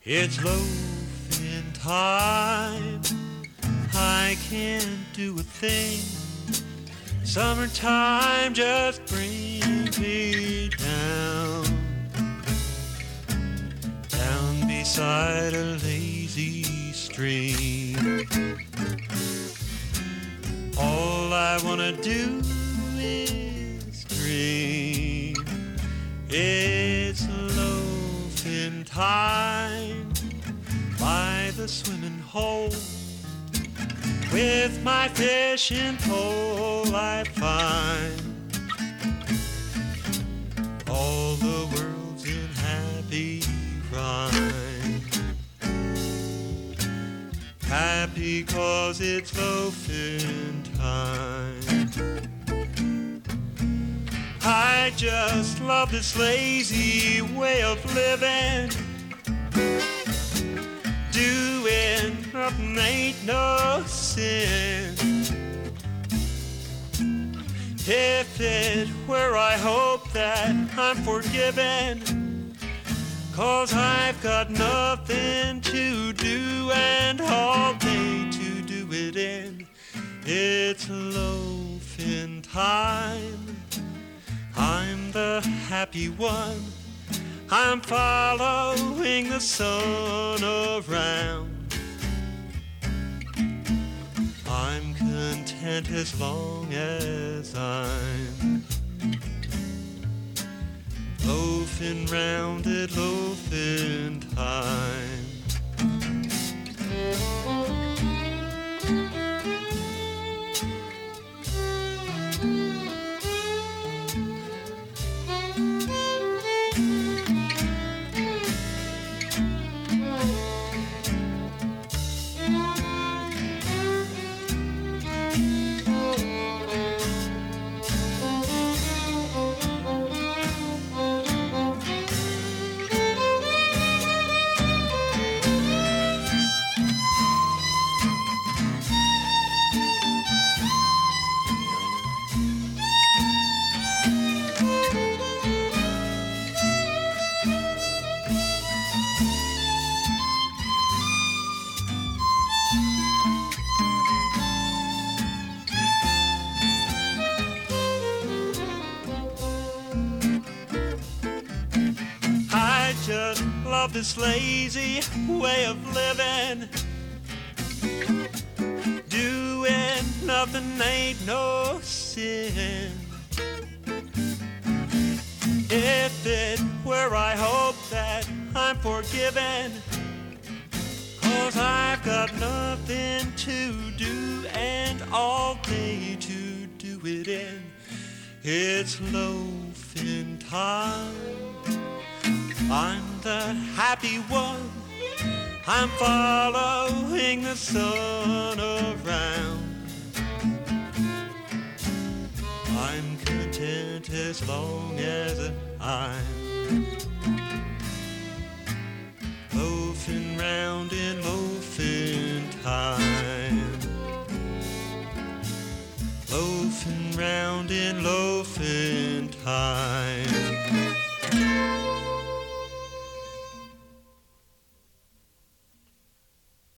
It's loafing time. I can't do a thing. Summertime just brings me down. Down beside a lazy stream. All I wanna do is dream. It's loafing time by the swimming hole. With my fishing pole I find all the world's in happy rhyme. Happy 'cause it's loafing time. I just love this lazy way of living. Doing nothing ain't no sin. If it were, I hope that I'm forgiven, 'cause I've got nothing to do and all day to do it in. It's loafing time. I'm the happy one. I'm following the sun around. I'm content as long as I'm loafing round at loafing time. Just love this lazy way of living. Doing nothing ain't no sin. If it were, I hope that I'm forgiven, 'cause I've got nothing to do and all day to do it in. It's loafing time. I'm the happy one. I'm following the sun around. I'm content as long as I'm loafing round in loafing time. Loafing round in loafing time.